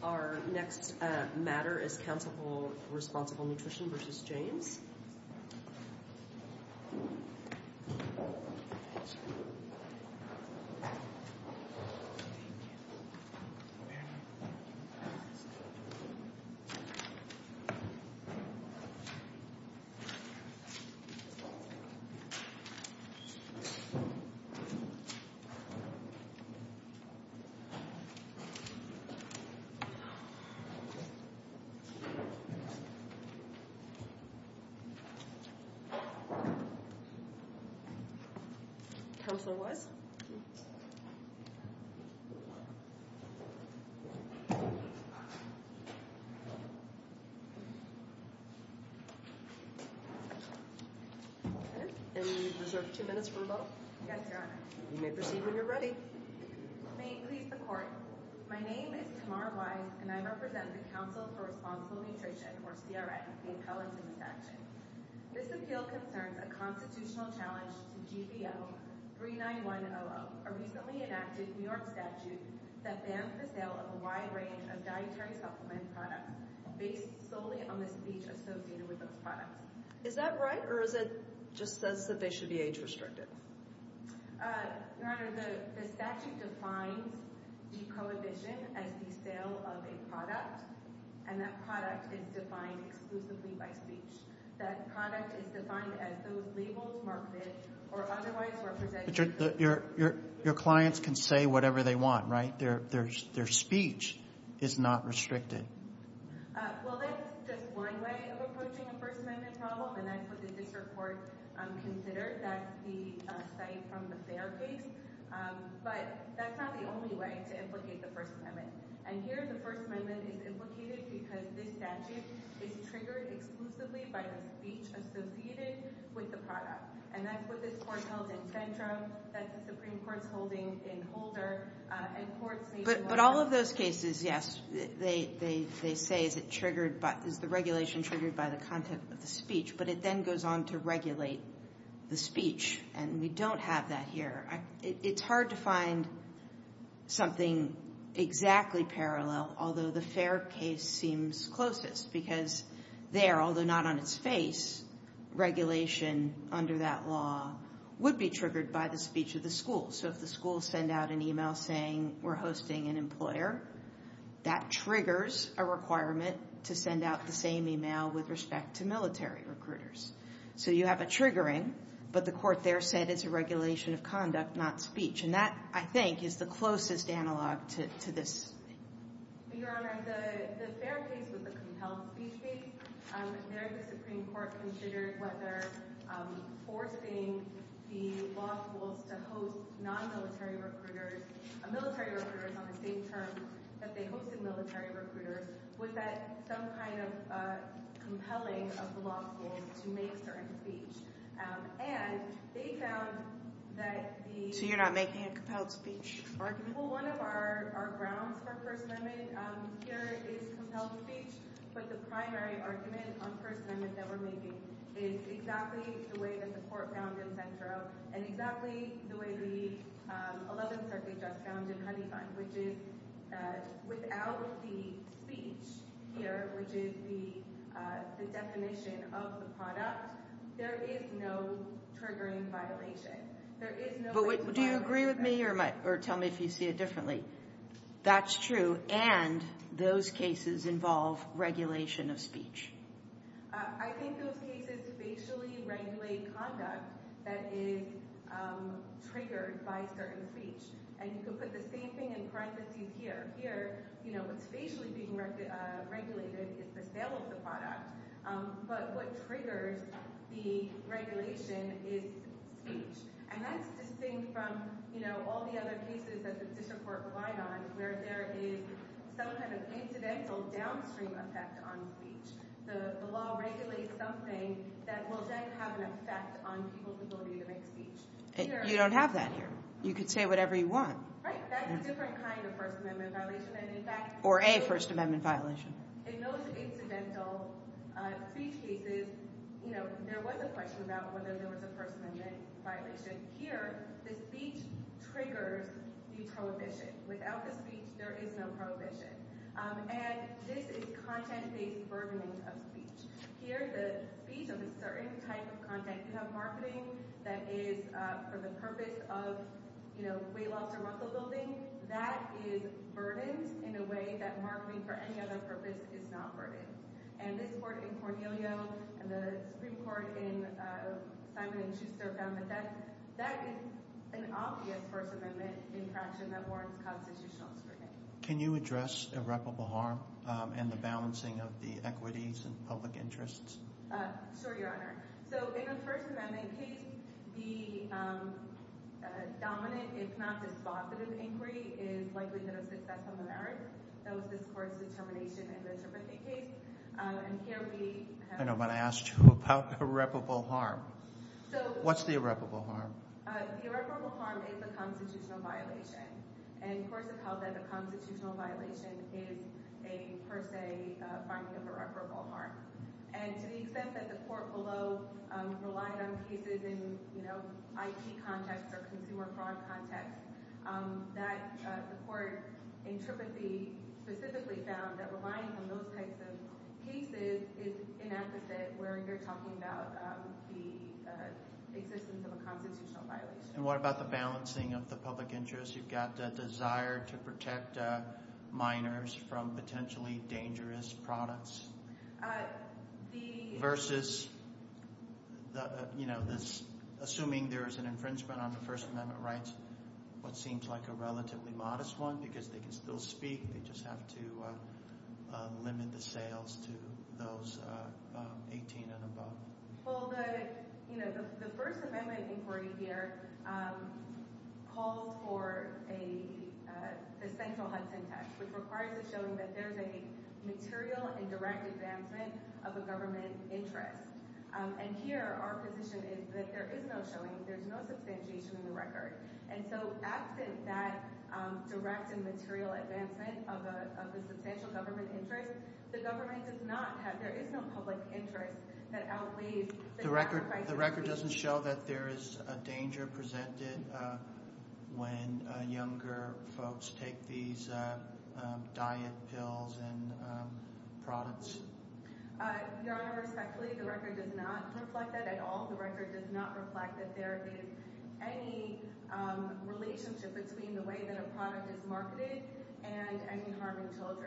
Our next matter is Council for Responsible Nutrition v. James. Councilor Wise. And you reserve 2 minutes for rebuttal. Yes, Your Honor. You may proceed when you're ready. May it please the Court. My name is Tamar Wise, and I represent the Council for Responsible Nutrition, or CRN, the appellant in this action. This appeal concerns a constitutional challenge to GBO 39100, a recently enacted New York statute that bans the sale of a wide range of dietary supplement products based solely on the speech associated with those products. Is that right, or is it just says that they should be age restricted? Your Honor, the statute defines the prohibition as the sale of a product, and that product is defined exclusively by speech. That product is defined as those labeled, marketed, or otherwise represented. But your clients can say whatever they want, right? Their speech is not restricted. Well, that's just one way of approaching a First Amendment problem, and that's what the district court considered. That's the cite from the Fair case. But that's not the only way to implicate the First Amendment. And here the First Amendment is implicated because this statute is triggered exclusively by the speech associated with the product. And that's what this court held in Centro. That's the Supreme Court's holding in Holder. And courts nationwide. But all of those cases, yes, they say is the regulation triggered by the content of the speech, but it then goes on to regulate the speech, and we don't have that here. It's hard to find something exactly parallel, although the Fair case seems closest, because there, although not on its face, regulation under that law would be triggered by the speech of the school. So if the school send out an email saying we're hosting an employer, that triggers a requirement to send out the same email with respect to military recruiters. So you have a triggering, but the court there said it's a regulation of conduct, not speech. And that, I think, is the closest analog to this. Your Honor, the Fair case was a compelled speech case. There the Supreme Court considered whether forcing the law schools to host non-military recruiters, military recruiters on the same terms that they hosted military recruiters, was that some kind of compelling of the law schools to make certain speech. And they found that the... So you're not making a compelled speech argument? Well, one of our grounds for First Amendment here is compelled speech, but the primary argument on First Amendment that we're making is exactly the way that the court found in Centro, and exactly the way the 11th Circuit just found in Honeyfund, which is without the speech here, which is the definition of the product, there is no triggering violation. There is no... But do you agree with me, or tell me if you see it differently? That's true, and those cases involve regulation of speech. I think those cases facially regulate conduct that is triggered by certain speech. And you could put the same thing in parentheses here. Here, what's facially being regulated is the sale of the product. But what triggers the regulation is speech. And that's distinct from, all the other cases that the district court relied on, where there is some kind of incidental downstream effect on speech. The law regulates something that will then have an effect on people's ability to make speech. You don't have that here. You could say whatever you want. Right. That's a different kind of First Amendment violation. And in fact... Or a First Amendment violation. In those incidental speech cases, there was a question about whether there was a First Amendment violation. Here, the speech triggers the prohibition. Without the speech, there is no prohibition. And this is content-based burdening of speech. Here, the speech of a certain type of content, you have marketing that is for the purpose of, weight loss or muscle building. That is burdened in a way that marketing for any other purpose is not burdened. And this court in Cornelio and the Supreme Court in Simon & Schuster found that is an obvious First Amendment infraction that warrants constitutional scrutiny. Can you address irreparable harm and the balancing of the equities and public interests? Sure, Your Honor. So in a First Amendment case, the dominant, if not dispositive, inquiry is likelihood of success on the merits. That was this court's determination in the Tripathy case. And here we have... I know, but I asked you about irreparable harm. So what's the irreparable harm? The irreparable harm is a constitutional violation. And courts have held that a constitutional violation is a per se finding of irreparable harm. And to the extent that the court below relied on cases in, IP context or consumer fraud context, that the court in Tripathy specifically found that relying on those types of cases is inapposite where you're talking about the existence of a constitutional violation. And what about the balancing of the public interest? You've got the desire to protect minors from potentially dangerous products versus this assuming there is an infringement on the First Amendment rights, what seems like a relatively modest one because they can still speak. They just have to limit the sales to those 18 and above. Well, the First Amendment inquiry here calls for the central Hudson test, which requires a showing that there's a material and direct advancement of a government interest. And here, our position is that there is no showing, there's no substantiation in the record. And so, absent that direct and material advancement of a substantial government interest, the government does not have, there is no public interest that outweighs the sacrifice. The record doesn't show that there is a danger presented when younger folks take these diet pills and products. Your Honor, respectfully, the record does not reflect that at all. The record does not reflect that there is any relationship between the way that a product is marketed and any harming children.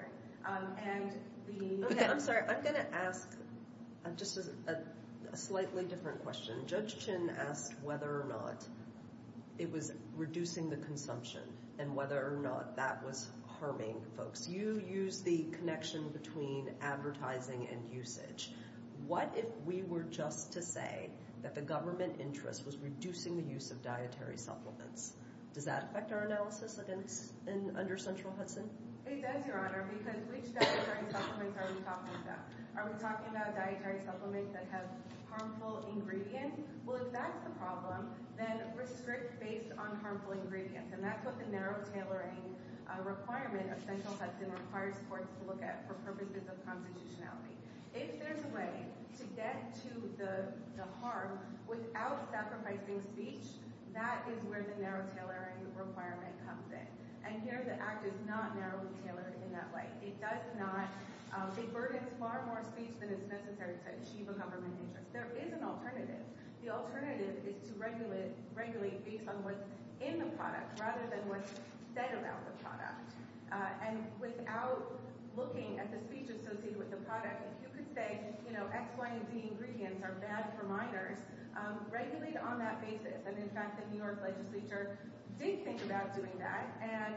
Okay, I'm sorry. I'm going to ask just a slightly different question. Judge Chin asked whether or not it was reducing the consumption and whether or not that was harming folks. You use the connection between advertising and usage. What if we were just to say that the government interest was reducing the use of dietary supplements? Does that affect our analysis under Central Hudson? It does, Your Honor, because which dietary supplements are we talking about? Are we talking about dietary supplements that have harmful ingredients? Well, if that's the problem, then restrict based on harmful ingredients. And that's what the narrow tailoring requirement of Central Hudson requires courts to look at for purposes of constitutionality. If there's a way to get to the harm without sacrificing speech, that is where the narrow tailoring requirement comes in. And here the Act is not narrowly tailored in that way. It does not, it burdens far more speech than is necessary to achieve a government interest. There is an alternative. The alternative is to regulate based on what's in the product rather than what's said about the product. And without looking at the speech associated with the product, if you could say, X, Y, and Z ingredients are bad for minors, regulate on that basis. And in fact, the New York legislature did think about doing that. And,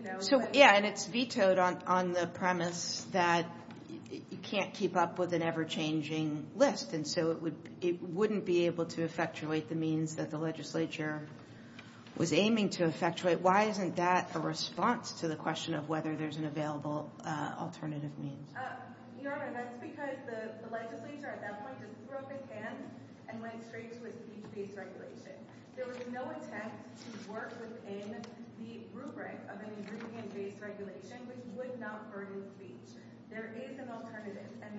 and it's vetoed on the premise that you can't keep up with an ever-changing list. And so it wouldn't be able to effectuate the means that the legislature was aiming to effectuate. Why isn't that a response to the question of whether there's an available alternative means? Your Honor, that's because the legislature at that point just threw up its hands and went straight to a speech-based regulation. There was no attempt to work within the rubric of an ingredient-based regulation which would not burden speech. There is an alternative, and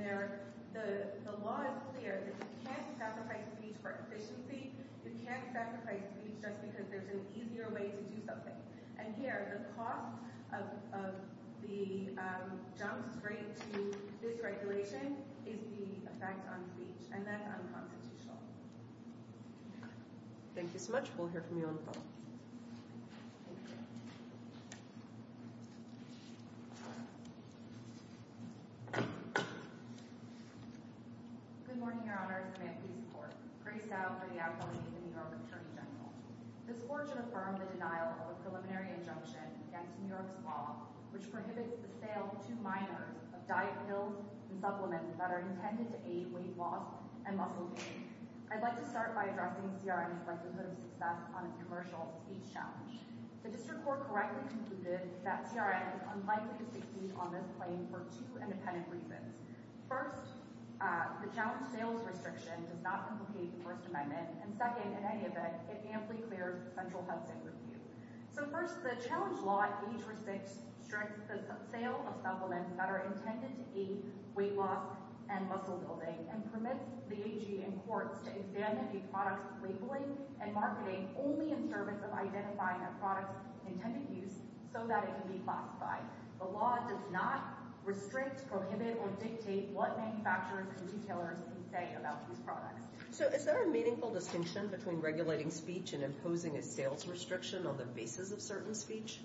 the law is clear that you can't sacrifice speech for efficiency. You can't sacrifice speech just because there's an easier way to do something. And here, the cost of the jump straight to this regulation is the effect on speech, and that's unconstitutional. Thank you so much. We'll hear from you on the phone. Good morning, Your Honors, and may it please the Court. Grace Dow for the appellate of the New York Attorney General. This Court should affirm the denial of a preliminary injunction against New York's law, which prohibits the sale to minors of diet pills and supplements that are intended to aid weight loss and muscle gain. I'd like to start by addressing CRN's likelihood of success on its commercial speech challenge. The District Court correctly concluded that CRN is unlikely to succeed on this claim for two independent reasons. First, the challenge sales restriction does not implicate the First Amendment, and second, in any event, it amply clears the Central Hudson review. So first, the challenge law age restricts the sale of supplements that are intended to aid weight loss and muscle building, and permits the AG and courts to examine a product's labeling and marketing only in service of identifying a product's intended use so that it can be classified. The law does not restrict, prohibit, or dictate what manufacturers and retailers can say about these products. So is there a meaningful distinction between regulating speech and imposing a sales restriction on the basis of certain speech?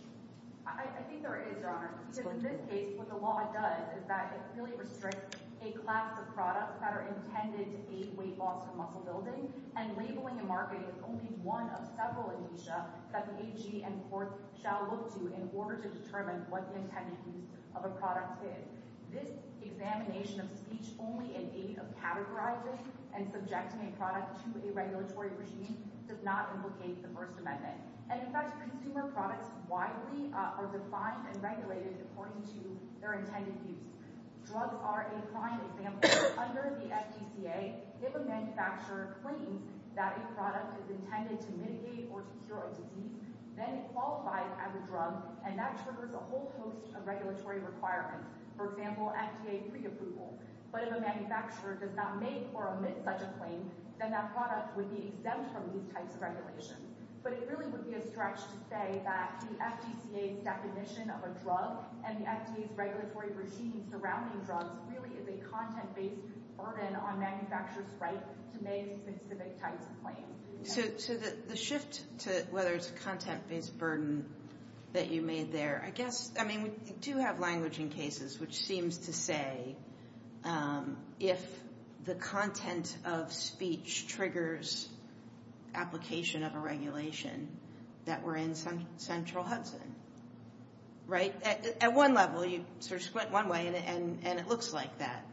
I think there is, Your Honor, because in this case, what the law does is that it really restricts a class of products that are intended to aid weight loss or muscle building, and labeling and marketing is only one of several indicia that the AG and courts shall look to in order to determine what the intended use of a product is. This examination of speech only in aid of categorizing and subjecting a product to a regulatory regime does not implicate the First Amendment. And in fact, consumer products widely are defined and regulated according to their intended use. Drugs are a prime example. Under the FDCA, if a manufacturer claims that a product is intended to mitigate or to cure a disease, then it qualifies as a drug, and that triggers a whole host of regulatory requirements. For example, FDA pre-approval. But if a manufacturer does not make or omit such a claim, then that product would be exempt from these types of regulations. But it really would be a stretch to say that the FDCA's definition of a drug and the FDA's regulatory regime surrounding drugs really is a content-based burden on manufacturers' right to make specific types of claims. So the shift to whether it's a content-based burden that you made there, I guess, I mean, we do have language in cases which seems to say if the content of speech triggers application of a regulation that we're in Central Hudson, right? At one level, you sort of squint one way, and it looks like that.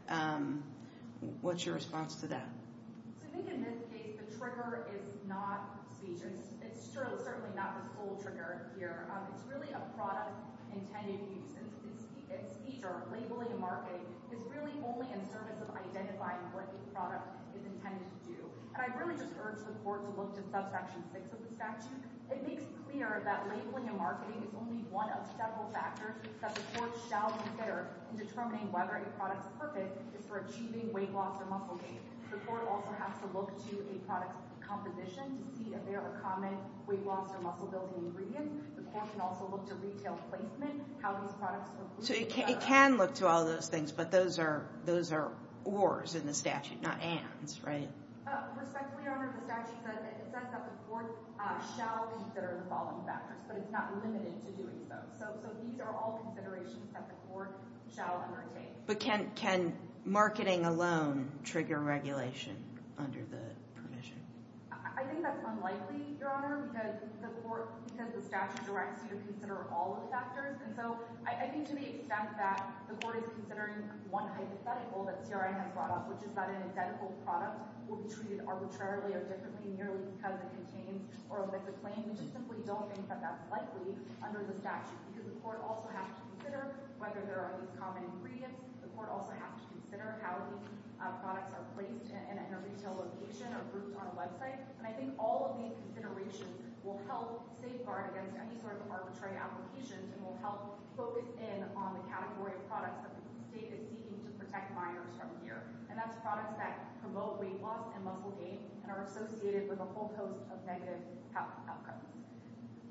What's your response to that? So I think in this case, the trigger is not speech. It's certainly not the sole trigger here. It's really a product's intended use. And speech or labeling and marketing is really only in service of identifying what a product is intended to do. And I really just urge the court to look to subsection 6 of the statute. It makes clear that labeling and marketing is only one of several factors that the court shall consider in determining whether a product's purpose is for achieving weight loss or muscle gain. The court also has to look to a product's composition to see if there are common weight loss or muscle building ingredients. The court can also look to retail placement, how these products are grouped. So it can look to all those things, but those are ors in the statute, not ands, right? Respectfully, Your Honor, the statute says that the court shall consider the following factors, but it's not limited to doing so. So these are all considerations that the court shall undertake. But can marketing alone trigger regulation under the provision? I think that's unlikely, Your Honor, because the statute directs you to consider all of the factors. And so I think to the extent that the court is considering one hypothetical that CRN has brought up, which is that an identical product will be treated arbitrarily or differently merely because it contains or omits a claim, we just simply don't think that that's likely under the statute, because the court also has to consider whether there are these common ingredients. The court also has to consider how these products are placed in a retail location or grouped on a website. And I think all of these considerations will help safeguard against any sort of arbitrary applications and will help focus in on the category of products that the state is seeking to protect minors from here. And that's products that promote weight loss and muscle gain and are associated with a whole host of negative outcomes.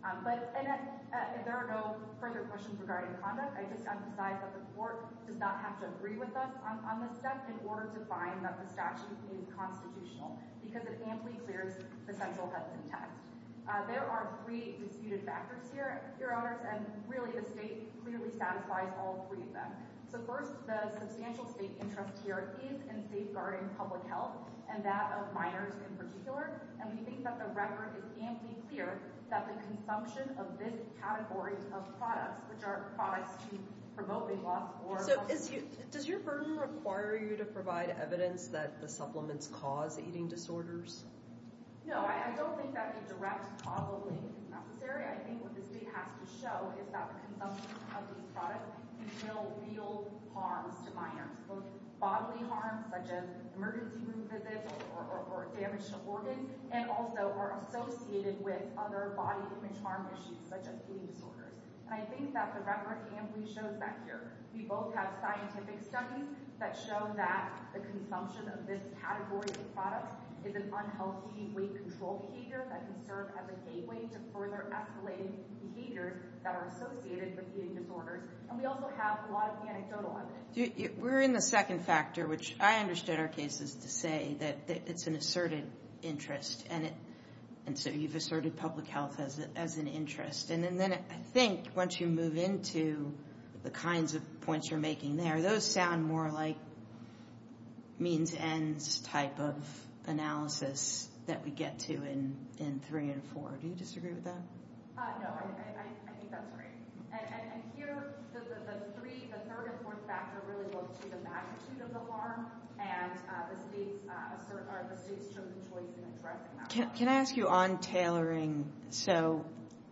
If there are no further questions regarding conduct, I just emphasize that the court does not have to agree with us on this step in order to find that the statute is constitutional, because it amply clears the central Hudson test. There are 3 disputed factors here, Your Honors, and really the state clearly satisfies all 3 of them. So first, the substantial state interest here is in safeguarding public health, and that of minors in particular, and we think that the record is amply clear that the consumption of this category of products, which are products to promote weight loss or... So does your burden require you to provide evidence that the supplements cause eating disorders? No, I don't think that a direct causal link is necessary. I think what the state has to show is that the consumption of these products entail real harms to minors, both bodily harms such as emergency room visits or damage to organs, and also are associated with other body image harm issues such as eating disorders. And I think that the record amply shows that here. We both have scientific studies that show that the consumption of this category of products is an unhealthy weight control behavior that can serve as a gateway to further escalating behaviors that are associated with eating disorders. And we also have a lot of anecdotal evidence. We're in the second factor, which I understood our cases to say that it's an asserted interest, and so you've asserted public health as an interest. And then I think once you move into the kinds of points you're making there, those sound more like means ends type of analysis that we get to in 3 and 4. Do you disagree with that? No, I think that's right. And here, the third and fourth factor really look to the magnitude of the harm and the state's chosen choice in addressing that. Can I ask you on tailoring? So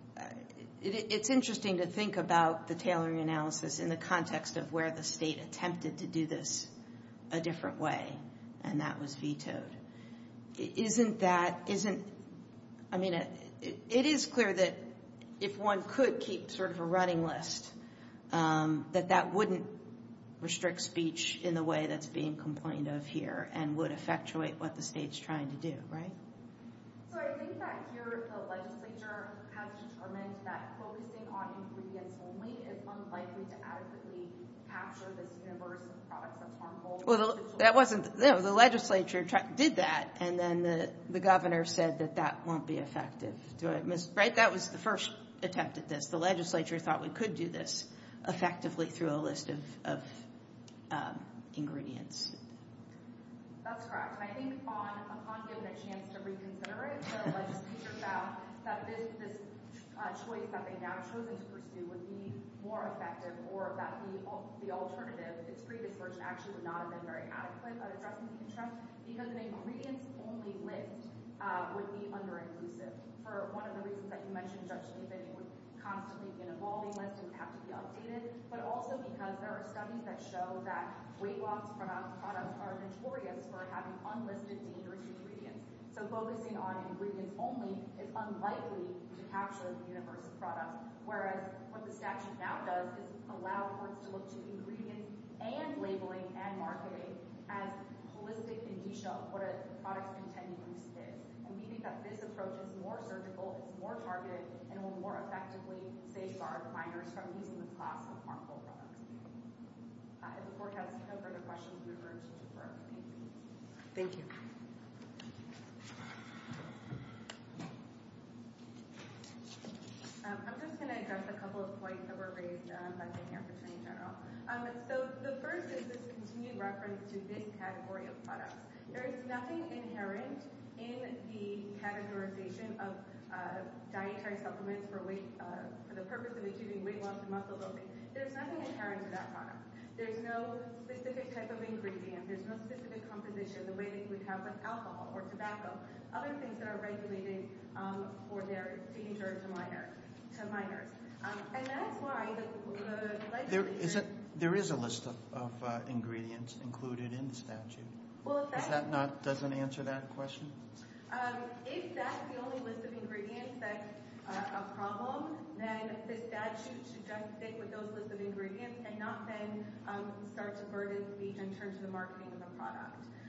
it's interesting to think about the tailoring analysis in the context of where the state attempted to do this a different way, and that was vetoed. It is clear that if one could keep sort of a running list, that wouldn't restrict speech in the way that's being complained of here and would effectuate what the state's trying to do, right? So I think that here the legislature has determined that focusing on ingredients only is unlikely to adequately capture this universe of products that's harmful. Well, the legislature did that, and then the governor said that won't be effective. Right? That was the first attempt at this. The legislature thought we could do this effectively through a list of ingredients. That's correct. And I think upon given a chance to reconsider it, the legislature found that this choice that they now chosen to pursue would be more effective, or that the alternative, its previous version, actually would not have been very adequate at addressing the interest, because an ingredients-only list would be under-inclusive. For one of the reasons that you mentioned, Judge Nathan, it would constantly be an evolving list, it would have to be updated, but also because there are studies that show that weight loss products are notorious for having unlisted dangerous ingredients. So focusing on ingredients only is unlikely to capture the universe of products, whereas what the statute now does is allow courts to look to ingredients and labeling and marketing as holistic indicia of what a product's intended use is. And we think that this approach is more surgical, it's more targeted, and will more effectively safeguard minors from using this class of harmful products. If the court has no further questions, we urge to defer. Thank you. Thank you. I'm just going to address a couple of points that were raised by the Attorney General. So the first is this continued reference to this category of products. There is nothing inherent in the categorization of dietary supplements for the purpose of achieving weight loss and muscle building. There's nothing inherent to that product. There's no specific type of ingredient. There's no specific composition the way that you would have with alcohol or tobacco, other things that are regulated for their danger to minors. And that's why the legislature... There is a list of ingredients included in the statute. Well, doesn't answer that question? If that's the only list of ingredients that's a problem, then the statute should just stick with those lists of ingredients and not then start to burden speech in terms of the marketing of the product.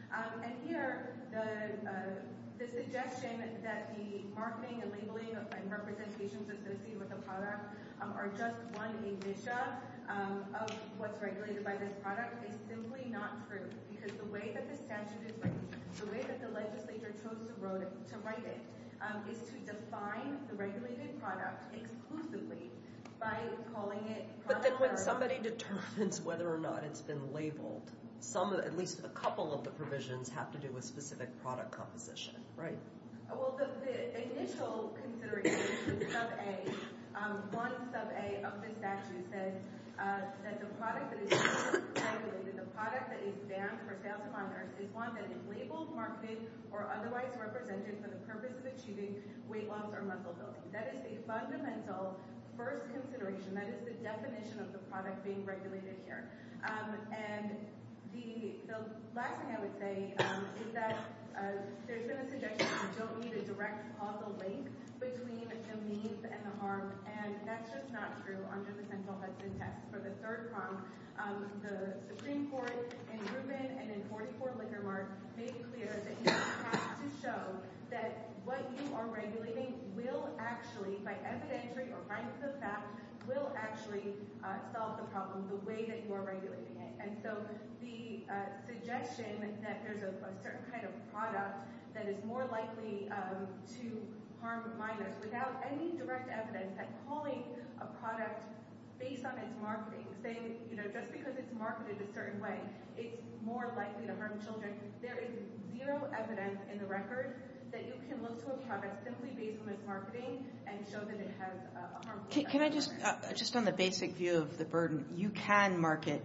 And here, the suggestion that the marketing and labeling and representations associated with the product are just one indicia of what's regulated by this product is simply not true, because the way that the statute is written, the way that the legislature chose to write it, is to define the regulated product exclusively by calling it But then when somebody determines whether or not it's been labeled, at least a couple of the provisions have to do with specific product composition, right? Well, the initial consideration, sub A, one sub A of the statute says that the product that is regulated, the product that is banned for sale to minors, is one that is labeled, marketed, or otherwise represented for the purpose of achieving weight loss or muscle building. That is a fundamental first consideration. That is the definition of the product being regulated here. And the last thing I would say is that there's been a suggestion that you don't need a direct causal link between the means and the harm, and that's just not true under the Central Hudson test. For the third prong, the Supreme Court in Rubin and in 44 Liquor Mart made clear that you have to show that what you are regulating will actually, by evidentiary or findings of fact, will actually solve the problem the way that you are regulating it. And so the suggestion that there's a certain kind of product that is more likely to harm minors without any direct evidence that calling a product based on its marketing, saying, just because it's marketed a certain way, it's more likely to harm children. There is zero evidence in the record that you can look to a product simply based on its marketing and show that it has a harmful effect. Can I just on the basic view of the burden, you can market,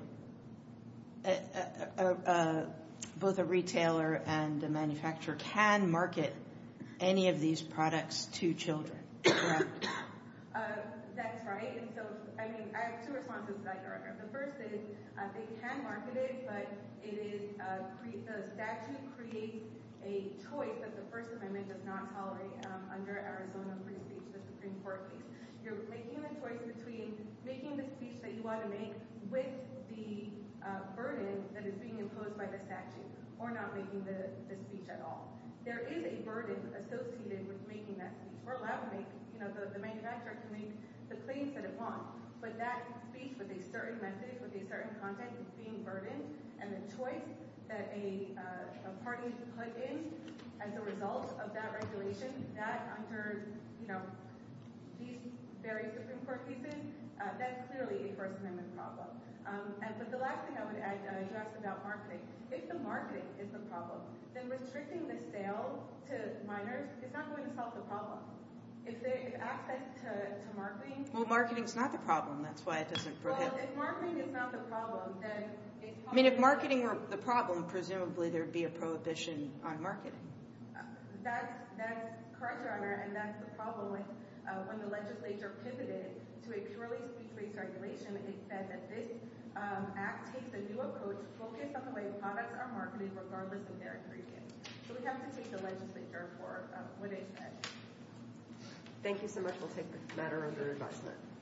both a retailer and a manufacturer can market any of these products to children, correct? That's right. And so, I have two responses to that, Your Honor. The first is they can market it, but it is the statute creates a choice that the First Amendment does not tolerate under Arizona free speech, the Supreme Court case. You're making the choice between making the speech that you want to make with the burden that is being imposed by the statute or not making the speech at all. There is a burden associated with making that speech. We're allowed to make, the manufacturer can make the claims that it wants, but that speech with a certain message, with a certain content is being burdened, and the choice that a party put in as a result of that regulation, that under, these various Supreme Court cases, that's clearly a First Amendment problem. But the last thing I would add, you asked about marketing. If the marketing is the problem, then restricting the sale to minors is not going to solve the problem. If access to marketing... Well, marketing's not the problem. That's why it doesn't prohibit. Well, if marketing is not the problem, then it's... if marketing were the problem, presumably there'd be a prohibition on marketing. That's correct, Your Honor, and that's the problem with when the legislature pivoted to a purely speech-based regulation. It said that this act takes a new approach focused on the way products are marketed regardless of their ingredients. So we have to take the legislature for what it said. Thank you so much. We'll take the matter under advisement.